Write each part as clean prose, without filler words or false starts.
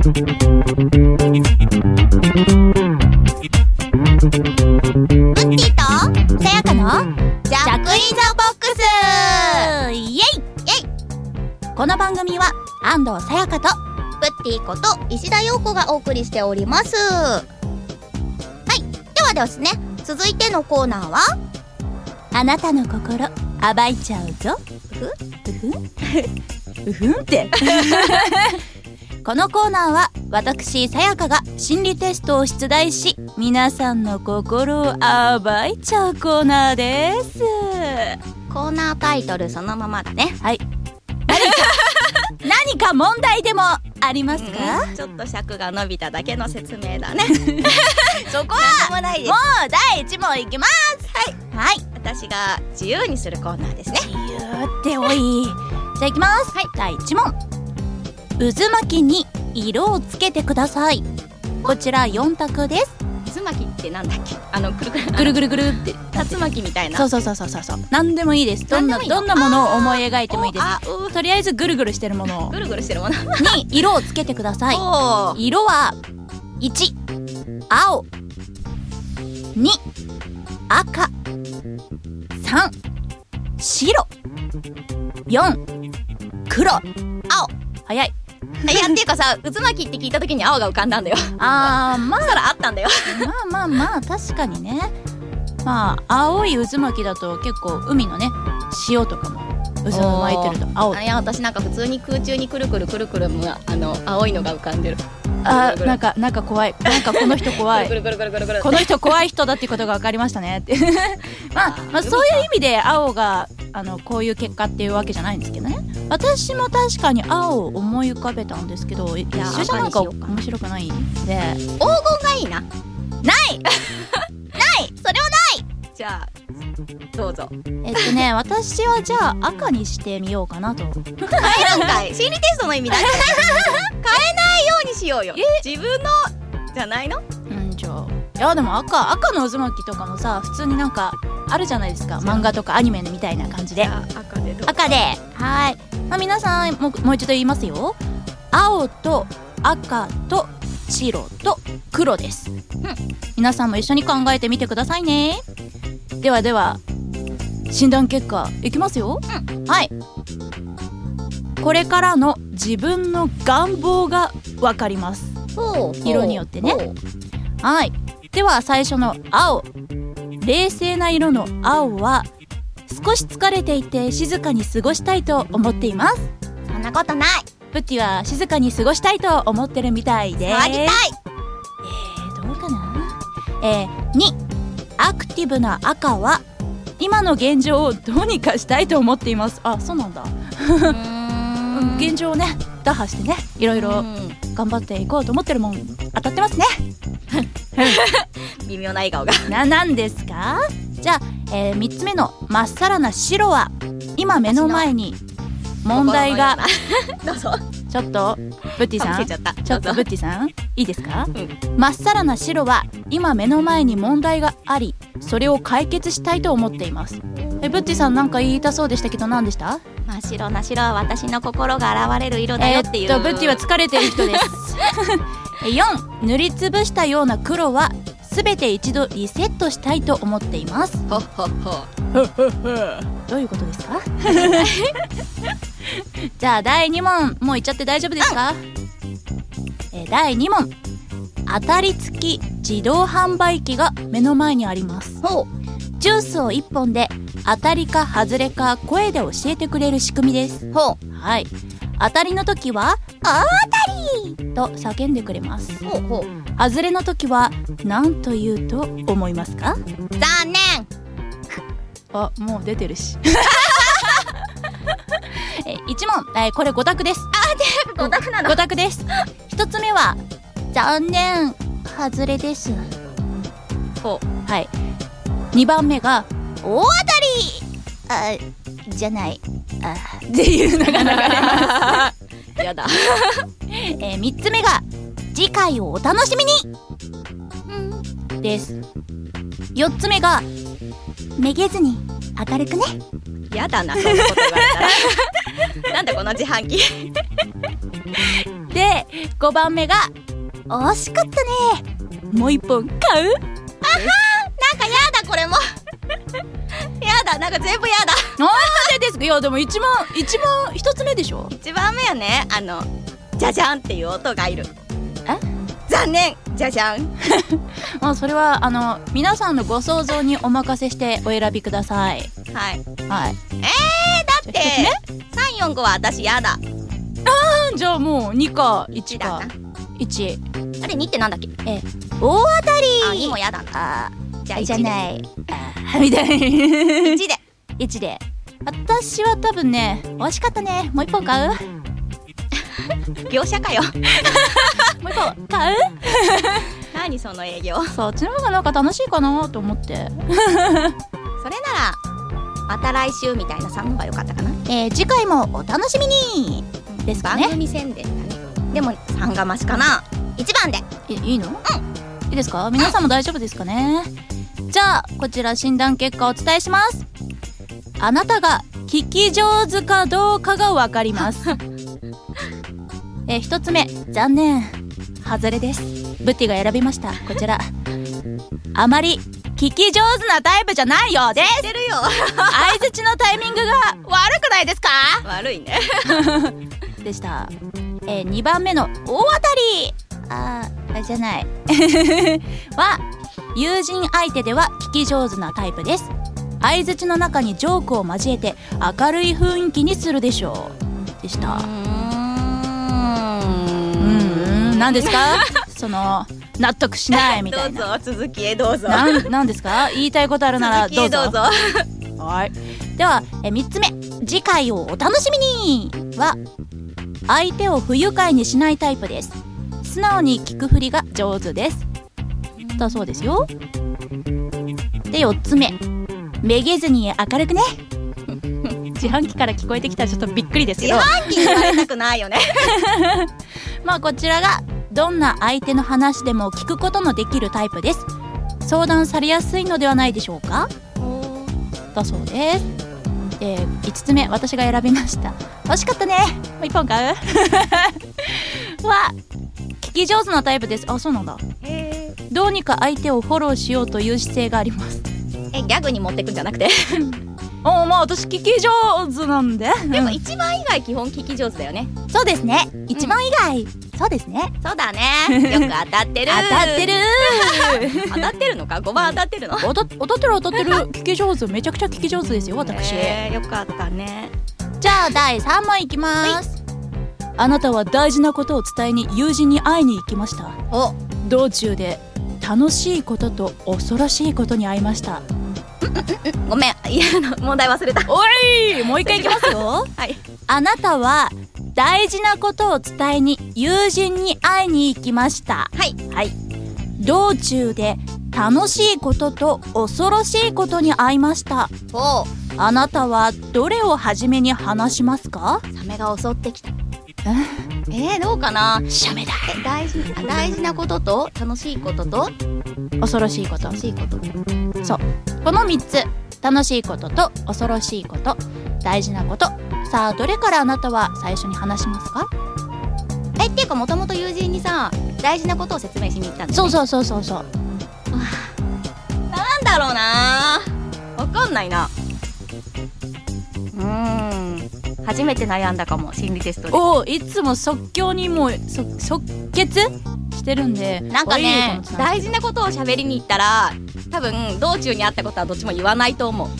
ッティとさやかのジャックインザボックス。イエイイエイ。この番組は安藤さやかとプッティこと石田陽子がお送りしております。はい、ではですね、続いてのコーナーはあなたの心暴いちゃうぞ。うふんってこのコーナーは私さやかが心理テストを出題し、皆さんの心を暴いちゃうコーナーです。コーナータイトルそのままだね。はい。何か問題でもありますか？ちょっと尺が伸びただけの説明だね。そこはもう第1問いきます。はい、私が自由にするコーナーですね。自由っておい。じゃあいきます。はい、第1問。渦巻きに色をつけてください。こちら4択です。渦巻きってなんだっけ？ぐるぐるぐるって竜巻みたいな。そう。何でもいいです。どんなものを思い描いてもいいです。とりあえずぐるぐるしてるものに色をつけてください。色は1、青、2、赤、3、白、4、黒。青。早い。いやっていうかさ、渦巻きって聞いた時に青が浮かんだんだよ。まあ空あったんだよ。まあ確かにね。まあ青い渦巻きだと結構海のね、潮とかも渦を巻いてると青。いや私なんか普通に空中にくるくる青いのが浮かんでる。なんか怖い。なんかこの人怖い。この人怖い人だっていうことが分かりましたねって。まあそういう意味で青がこういう結果っていうわけじゃないんですけどね。私も確かに青を思い浮かべたんですけど、一緒じゃなんか面白くないで、黄金がいいな。ないそれはない。じゃあどうぞ。私はじゃあ赤にしてみようかなと。変えるんかい。心理テストの意味だ。変えないようにしようよ。自分のじゃないの？じゃあいやでも赤の渦巻きとかもさ、普通になんかあるじゃないですか。漫画とかアニメみたいな感じで。赤ではい。皆さんもう一度言いますよ。青と赤と白と黒です。皆さんも一緒に考えてみてくださいね。では診断結果いきますよ。はい。これからの自分の願望がわかります。色によってね。はい。では最初の青。冷静な色の青は少し疲れていて静かに過ごしたいと思っています。そんなことない。プッティは静かに過ごしたいと思ってるみたいです。座りたい。どうかな。2、アクティブな赤は今の現状をどうにかしたいと思っています。そうなんだ。現状をね打破してね、いろいろ頑張っていこうと思ってるもん当たってますね。微妙な笑顔がなんですか。じゃあ、3つ目のまっさらな白は今目の前に問題がどうぞ。ちょっとブッティさん、いいですか。まっさらな白は今目の前に問題があり、それを解決したいと思っています。ブッティさんなんか言いたそうでしたけど何でした？真っ白な白は私の心が現れる色だよっていう。ブッティは疲れてる人です。4、塗りつぶしたような黒はすべて一度リセットしたいと思っています。どういうことですか？じゃあ第2問もういっちゃって大丈夫ですか？第2問。当たり付き自動販売機が目の前にあります。ジュースを1本で当たりか外れか声で教えてくれる仕組みです。はい。当たりの時は大当たりと叫んでくれます。外れの時は何と言うと思いますか？残念。もう出てるし。1問、これ5択です。5択なの？5択です。1つ目は残念外れです。はい。2番目が大当たりじゃないっていうのが流れます。やだ。3つ目が次回をお楽しみにです。4つ目がめげずに明るくね。やだな、そんなこと言われたら。なんだこの自販機。で 5番目が惜しかったね、もう1本買う？ なんかやだこれもやだ、なんか全部やだ。 なんでですか？いやでも一番1つ目でしょ。 1番目はね、じゃじゃんっていう音がいる。残念、じゃじゃんまあそれは皆さんのご想像にお任せしてお選びください。 はいはい。 だって3、4、5は私やだ。 じゃあもう2か1か。1。 あれ2ってなんだっけ？ 大当たり。 2もやだな。じゃあ1で。 じゃないみたい 1で 1で。私は多分ね、惜しかったね、もう1本買う？ 業者かよもう1本買う？ 何その営業。 そっちの方がなんか楽しいかなと思って。 それならまた来週みたいな3のが良かったかな。 次回もお楽しみにですかね。 番組宣伝だね。でも3がマシかな。1番でいいの？いいですか？皆さんも大丈夫ですかね？じゃあこちら診断結果をお伝えします。あなたが聞き上手かどうかがわかります1つ目、残念、外れです。ブッティが選びましたこちら。あまり聞き上手なタイプじゃないようです。 知ってるよ相槌のタイミングが悪くないですか？ 悪いねでした。2番目の大当たりじゃないは友人相手では聞き上手なタイプです。相槌の中にジョークを交えて明るい雰囲気にするでしょうでした。何ですか？その納得しないみたいな。 どうぞ続きへどうぞ。 何ですか？言いたいことあるならどうぞ。はい。では3つ目、次回をお楽しみには相手を不愉快にしないタイプです。素直に聞くふりが上手ですだそうですよ。で4つ目、めげずに明るくね自販機から聞こえてきたらちょっとびっくりですけど、 自販機に言われたくないよねまあこちらがどんな相手の話でも聞くことのできるタイプです。相談されやすいのではないでしょうかだそうです。5つ目、私が選びました。惜しかったね、もう1本買うは聞き上手なタイプです。そうなんだ。どうにか相手をフォローしようという姿勢があります。 ギャグに持ってくんじゃなくてまあ私聞き上手なんででも1番以外基本聞き上手だよね。 そうですね、1番以外、そうですね。 そうだね、よく当たってる当たってる当たってるのか。5番当たってるの？ 当たってる聞き上手、めちゃくちゃ聞き上手ですよ私。 よかったね。 じゃあ第3問いきます。あなたは大事なことを伝えに友人に会いに行きました。道中で楽しいことと恐ろしいことに会いました。 ごめん、問題忘れた。 おい、もう一回いきますよはい。 あなたは大事なことを伝えに友人に会いに行きました。はい。道中で楽しいことと恐ろしいことに会いました。あなたはどれを初めに話しますか？ サメが襲ってきた。どうかな。 シャメだ。 大事なことと楽しいことと恐ろしいこと。そう、この3つ、楽しいことと恐ろしいこと、大事なこと。さあどれからあなたは最初に話しますか？ っていうかもともと友人にさ、大事なことを説明しに行ったんだよね。 そうなんだろうな、わかんないな。初めて悩んだかも、心理テストで。 いつも即興にもう即決してるんで、 なんかね、大事なことを喋りに行ったら多分道中にあったことはどっちも言わないと思う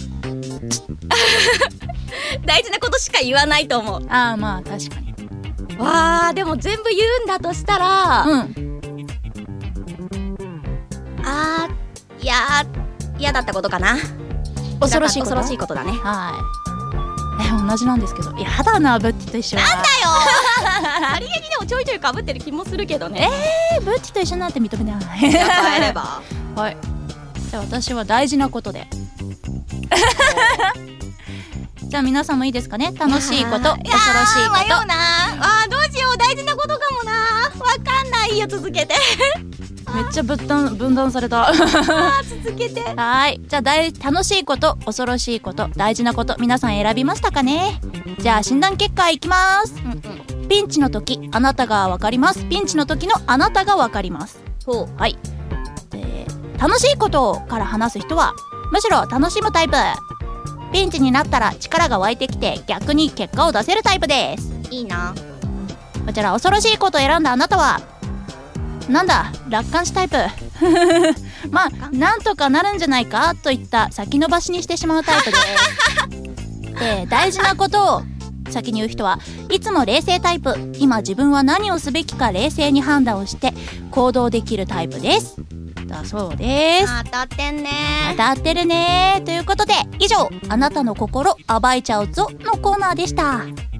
大事なことしか言わないと思う。 まあ確かに。 でも全部言うんだとしたら、嫌だったことかな。 恐ろしいことだね。 同じなんですけど、やだな、ブッティと一緒。 なんだよさりげにでもちょいちょい被ってる気もするけどね。 ブッティと一緒なんて認めない。 変えればはい。じゃあ私は大事なことでじゃあ皆さんもいいですかね。楽しいこと、恐ろしいこと。 迷うな。どうしよう、大事なことかもな。わかんないよ、続けてめっちゃ分断された続けて。 はい。じゃあ楽しいこと、恐ろしいこと、大事なこと、皆さん選びましたかね。じゃあ診断結果いきます。 ピンチの時あなたがわかります。ピンチの時のあなたがわかります。はい。楽しいことから話す人はむしろ楽しむタイプ。ピンチになったら力が湧いてきて逆に結果を出せるタイプです。 いいな。 こちら恐ろしいことを選んだあなたはなんだ楽観視タイプまあなんとかなるんじゃないかといった先延ばしにしてしまうタイプで大事なことを先に言う人はいつも冷静タイプ。今自分は何をすべきか冷静に判断をして行動できるタイプですだそうです。 当たってんね。 当たってるね。ということで以上あなたの心暴いちゃうぞのコーナーでした。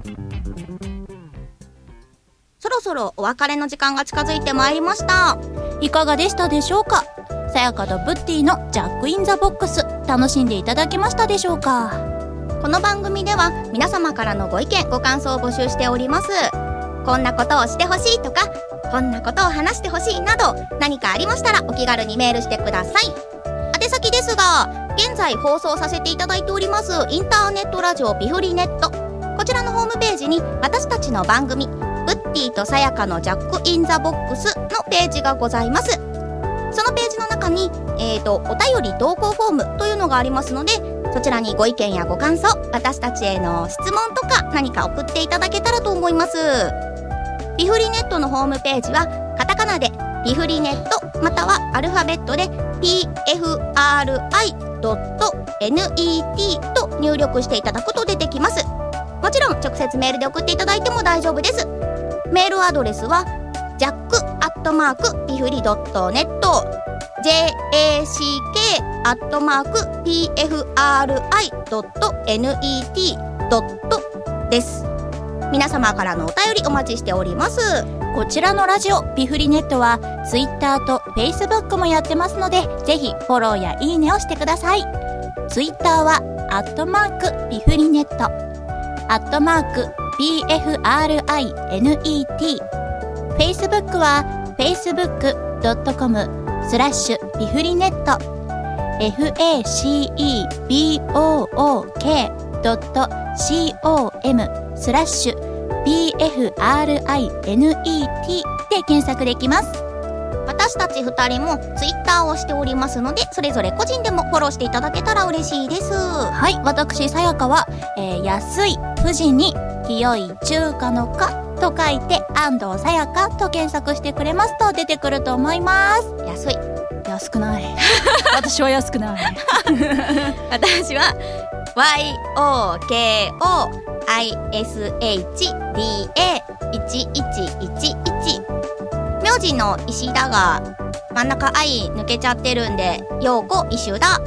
そろそろお別れの時間が近づいてまいりました。 いかがでしたでしょうか。さやかとブッティのジャックインザボックス楽しんでいただけましたでしょうか。 この番組では皆様からのご意見ご感想を募集しております。こんなことをしてほしいとかこんなことを話してほしいなど何かありましたらお気軽にメールしてください。宛先ですが現在放送させていただいておりますインターネットラジオビフリネット、こちらのホームページに私たちの番組ブッティとさやかのジャックインザボックスのページがございます。そのページの中に、お便り投稿フォームというのがありますのでそちらにご意見やご感想私たちへの質問とか何か送っていただけたらと思います。ビフリネットのホームページはカタカナでビフリネットまたはアルファベットで PFRI.net と入力していただくと出てきます。もちろん直接メールで送っていただいても大丈夫です。メールアドレスは jack@bifri.net jack@pfri.net です。皆様からのお便りお待ちしております。 こちらのラジオビフリネットはツイッターとフェイスブックもやってますのでぜひフォローやいいねをしてください。ツイッターは@ビフリネット@BFRINET、 Facebook は facebook.com/ビフリネット facebook.com/BFRINET で検索できます。 私たち2人もツイッターをしておりますのでそれぞれ個人でもフォローしていただけたら嬉しいです。 はい、私さやかは、安い富士に清い中華の華と書いて安藤さやかと検索してくれますと出てくると思います。 安い。 安くない私は安くない私は YOKOISHDA1111 名字の石田が真ん中 I 抜けちゃってるんで陽子石田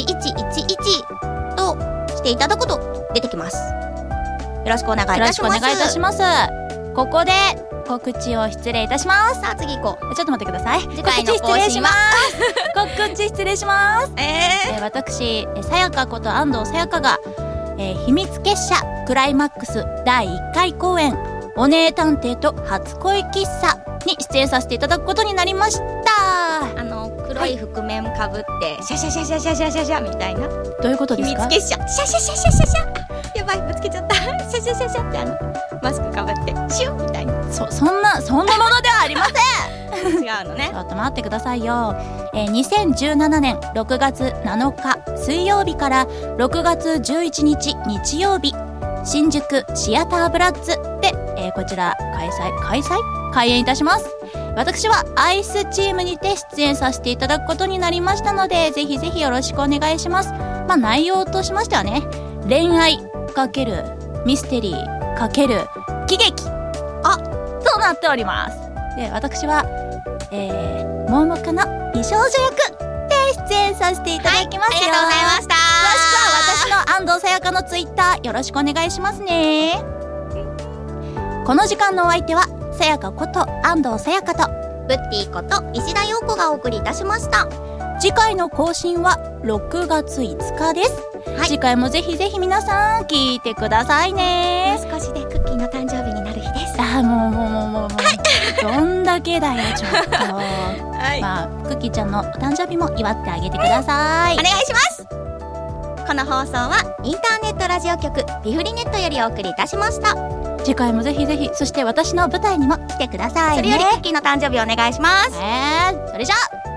1111としていただくと出てきます。よろしくお願いいたします。 よろしくお願いいたします。ここで告知を失礼いたします。 さあ次行こう。 ちょっと待ってください。 次回の更新は告知失礼します。私さやかこと安藤さやかが、秘密結社クライマックス第1回公演お姉探偵と初恋喫茶に出演させていただくことになりました。 黒い覆面かぶって、シャシャシャシャシャシャシャシャみたいな。 どういうことですか？ 秘密結社シャシャシャシャシャシャやばいぶつけちゃったシャシャシャシャってマスクかぶってシュッみたいな。 そんなものではありません違うのね。 ちょっと待ってくださいよ。2017年6月7日水曜日から6月11日日曜日新宿シアターブラッツで、こちら開演いたします。私はアイスチームにて出演させていただくことになりましたのでぜひぜひよろしくお願いします。内容としましてはね、恋愛×ミステリー×喜劇となっております。で私は、盲目の美少女役で出演させていただきますよ。 ありがとうございました。 詳しくは私の安藤さやかのツイッターよろしくお願いしますね。この時間のお相手はさやかこと安藤さやかとブッティこと石田陽子がお送りいたしました。 次回の更新は6月5日です、はい、次回もぜひぜひ皆さん聞いてくださいね。 もう少しでクッキーの誕生日になる日です。 もうどんだけだよちょっと、はい、クッキーちゃんのお誕生日も祝ってあげてください、 お願いします。この放送はインターネットラジオ局ビフリネットよりお送りいたしました。 次回もぜひぜひ、そして私の舞台にも来てくださいね。 それよりクッキーの誕生日お願いします。 それじゃあ